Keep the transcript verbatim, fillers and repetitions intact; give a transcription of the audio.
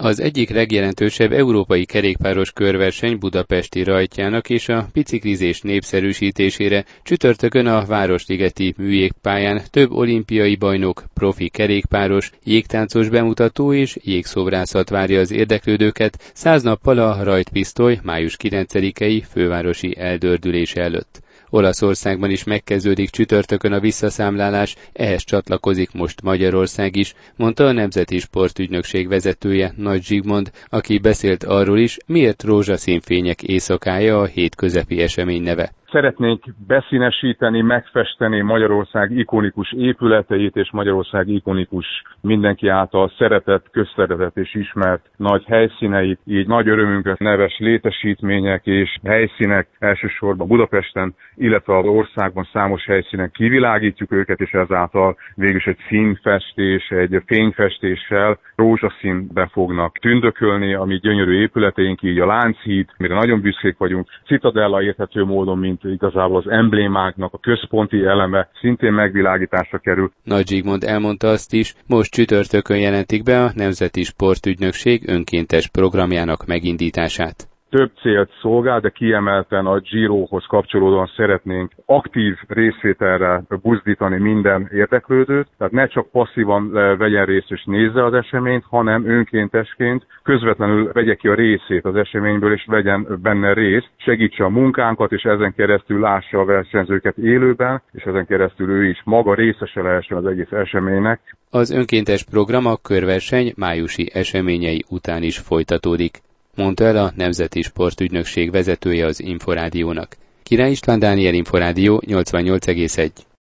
Az egyik legjelentősebb európai kerékpáros körverseny budapesti rajtjának és a biciklizés népszerűsítésére csütörtökön a Városligeti műjégpályán több olimpiai bajnok, profi kerékpáros, jégtáncos bemutató és jégszobrászat várja az érdeklődőket száz nappal a rajtpisztoly május kilencedikei fővárosi eldördülése előtt. Olaszországban is megkezdődik csütörtökön a visszaszámlálás, ehhez csatlakozik most Magyarország is, mondta a Nemzeti Sportügynökség vezetője, Nagy Zsigmond, aki beszélt arról is, miért rózsaszín fények éjszakája a hétközepi esemény neve. Szeretnénk beszínesíteni, megfesteni Magyarország ikonikus épületeit és Magyarország ikonikus, mindenki által szeretett, közszeretett és ismert nagy helyszíneit, így nagy örömünkre neves létesítmények és helyszínek elsősorban Budapesten, illetve az országban számos helyszínen kivilágítjuk őket, és ezáltal végülis egy színfestés, egy fényfestéssel rózsaszínbe fognak tündökölni, ami gyönyörű épületeink, így a Lánchíd, mire nagyon büszkék vagyunk, Citadella érthető módon, mint igazából az emblémáknak a központi eleme szintén megvilágításra kerül. Nagy Zsigmond elmondta azt is, most csütörtökön jelentik be a Nemzeti Sportügynökség önkéntes programjának megindítását. Több célt szolgál, de kiemelten a Girohoz kapcsolódóan szeretnénk aktív részvételre buzdítani minden érdeklődőt, tehát ne csak passzívan vegyen részt és nézze az eseményt, hanem önkéntesként közvetlenül vegye ki a részét az eseményből, és vegyen benne részt, segítse a munkánkat, és ezen keresztül lássa a versenyzőket élőben, és ezen keresztül ő is maga részese lehessen az egész eseménynek. Az önkéntes program a körverseny májusi eseményei után is folytatódik, mondta el a Nemzeti Sportügynökség vezetője az Inforádiónak. Király István Dániel, Inforádió nyolcvannyolc egész egy.